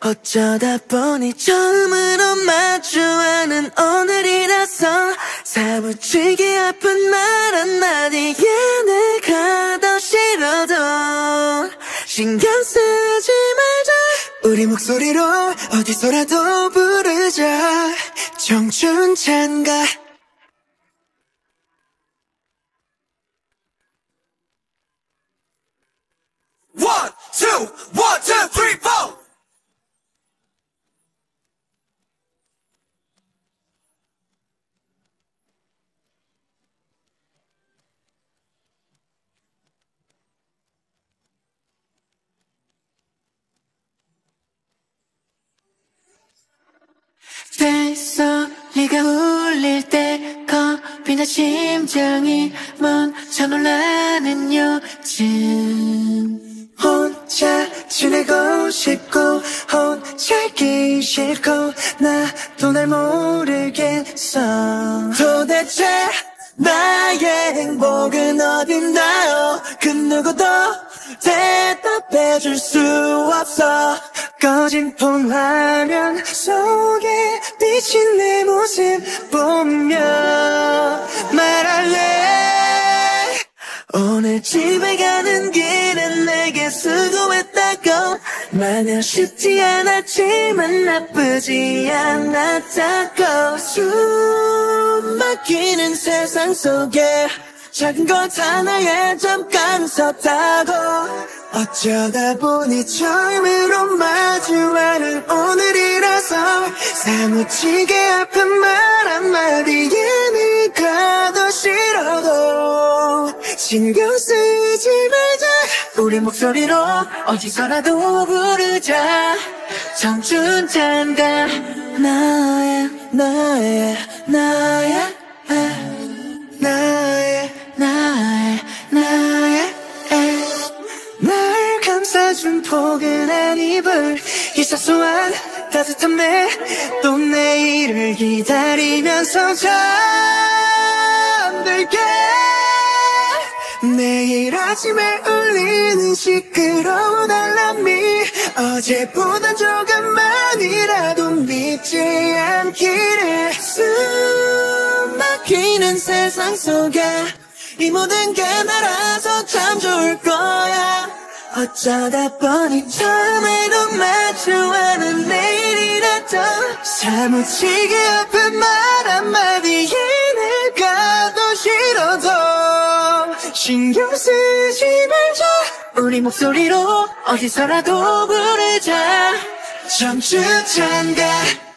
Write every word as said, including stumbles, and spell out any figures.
어쩌다 보니 처음으로 마주하는 오늘이라서 사무치게 아픈 말 한마디에 내가 더 싫어도 신경 쓰지 말자. 우리 목소리로 어디서라도 부르자. 청춘 찬가. One, two, one, two, three, four. 뱃소리가 울릴 때 겁이나 심장이 먼저 놀라는 요즘 혼자 지내고 싶고 혼자 있기 싫고 나도 날 모르겠어. 도대체 나의 행복은 어딨나요? 그 누구도 대답해줄 수 없어. 꺼진 폰 화면 속에 비친 내 모습 보며 말할래. 오늘 집에 가는 길은 내게 수고했다고. 마냥 쉽지 않았지만 나쁘지 않았다고. 숨 막히는 세상 속에 작은 것 하나에 잠깐 섰다고. 어쩌다 보니 처음으로 마주하는 오늘이라서 사무치게 아픈 말 한마디에 네가 더 싫어도 신경 쓰지 말자. 우리 목소리로 어디서라도 부르자. 청춘 찬가. 나의 나의 나의 나의 나의 나의 날 감싸준 포근한 이불, 이 사소한 따뜻함에 또 내일을 기다리면서 잠들게. 내일 아침에 울리는 시끄러운 알람이 어제보단 조금만이라도 믿지 않기를. 숨 막히는 세상 속에 이 모든 게 날아서 참 좋을 거야. 어쩌다 보니 처음에도 마주하는 내일이라도 사무치게 아픈 말 한마디에 내가 더 싫어도 신경 쓰지 말자. 우리 목소리로 어디서라도 부르자. 청춘 찬가.